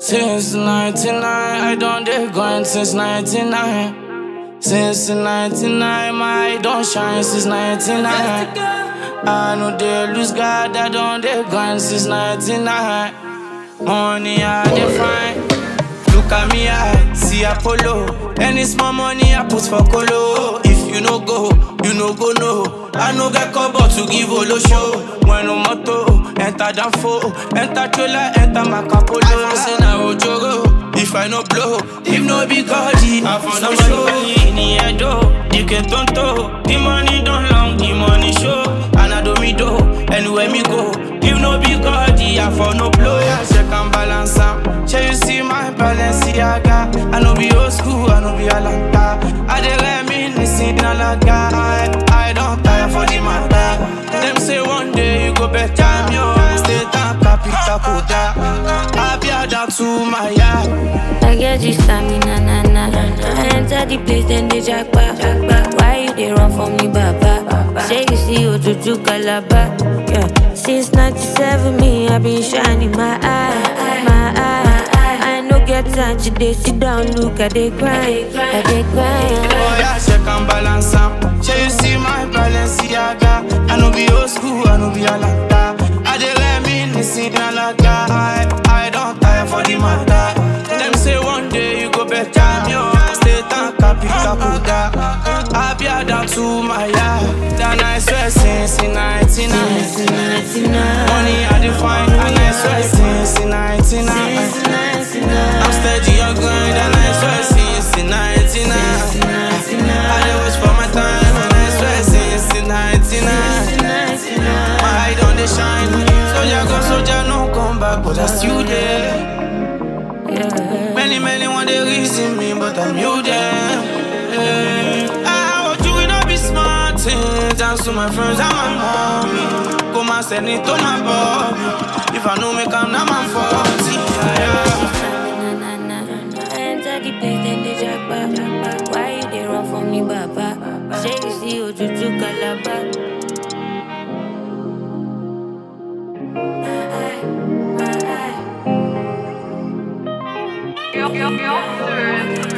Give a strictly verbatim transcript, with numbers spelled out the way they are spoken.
Since ninety-nine, I done dey grind since ninety-nine. Since ninety-nine, my eye don't shine since ninety-nine. I know they lose God, I done dey grind since ninety-nine. Money I dey find. Look at me, I see Apollo. Any small money I put for Colo. If you no go, you no go no. I no get cover to give Olo show. When no moto, enter Danfo, enter trailer, enter Macapolo. I say na Ojoro, if I no blow, if no be God, I for no show. In the head, you get tonto. The money don't long, the money show. And I do me do, anywhere me go. If no be God, I for no blow. I check and balance am. Shall you see my Balenciaga? I no be old school, I no be Alanta. I dey reminiscing Alaga. I, I don't tire for the matter. Them say one day you go better me, oh. Stay down, capital Koda. I be down to my yard. I get this stamina, na na. I enter the place, then they jackpot. Why you they run from me, Baba? Say you see Ojuju Calabar. Yeah. Since ninety-seven, me I been shining my eye, my eye. I no get time to dey sit down, look at they grind, I they grind. Oh yeah, check and balance am. Shall you see my Balenciaga? I no be old school, I no be Alanta. I dey reminiscing Alaga. I, I don't tire for the matter. Them say one day you go better me, oh. Stay down, capital Koda. I be down to my yard. That nice sweat since ninety-nine. Money I define, and I swear since ninety-nine. I'm steady on grind, and I swear since ninety-nine. I dey wish for my time, and I swear since ninety-nine. My eye don't dey shine. Soldier go, soldier no come back, but I still there. Many, many want they reason me, but I'm you there. I want you to be smart. Dance to my friends and my mommy. Come and send it to my body. If I know me come now, my fault. I enter the place, then they jackpot. Why you they run from me, Baba? Say you see Ojuju Calabar. Yo, yo, yo, sir.